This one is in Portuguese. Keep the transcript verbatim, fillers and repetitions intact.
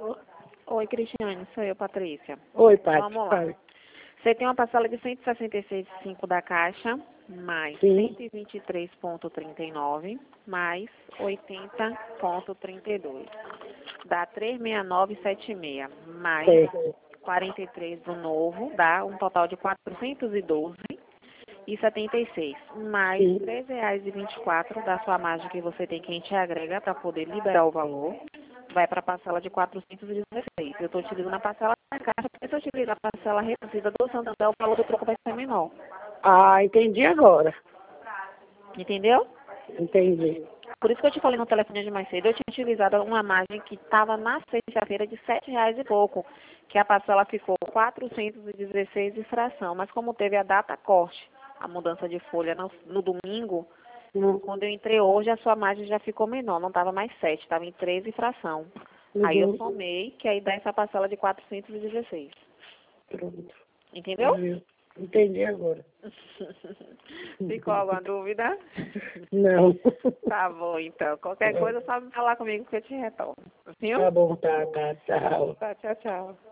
Oi, Cristiane, sou eu, Patrícia. Oi, Paty. Vamos lá. Fale. Você tem uma parcela de cento e sessenta e seis vírgula cinco da Caixa, mais Sim. cento e vinte e três vírgula trinta e nove, mais oitenta vírgula trinta e dois. Dá trezentos e sessenta e nove vírgula setenta e seis, mais Certo. quarenta e três do novo, dá um total de quatrocentos e doze vírgula setenta e seis, mais Sim. treze reais e vinte e quatro da sua margem que você tem, que a gente agrega para poder liberar o valor, vai para a parcela de quatrocentos e dezesseis. Eu estou utilizando a parcela da Caixa, porque se eu utilizar a parcela reduzida do Santander, o valor do troco vai ser menor. Ah, entendi agora. Entendeu? Entendi. Por isso que eu te falei no telefone de mais cedo, eu tinha utilizado uma margem que estava na sexta-feira de sete reais e pouco, que a parcela ficou quatrocentos e dezesseis de fração, mas como teve a data corte, a mudança de folha no, no domingo, Hum. quando eu entrei hoje, a sua margem já ficou menor, não estava mais sete, estava em treze fração. Aí eu Uhum. somei, que aí dá essa parcela de quatrocentos e dezesseis. Pronto. Entendeu? Viu? Entendi agora. Ficou alguma dúvida? Não. Tá bom, então. Qualquer coisa, só me falar comigo que eu te retorno. Viu? Tá bom, tá, tá. Tchau. Tá, tchau, tchau.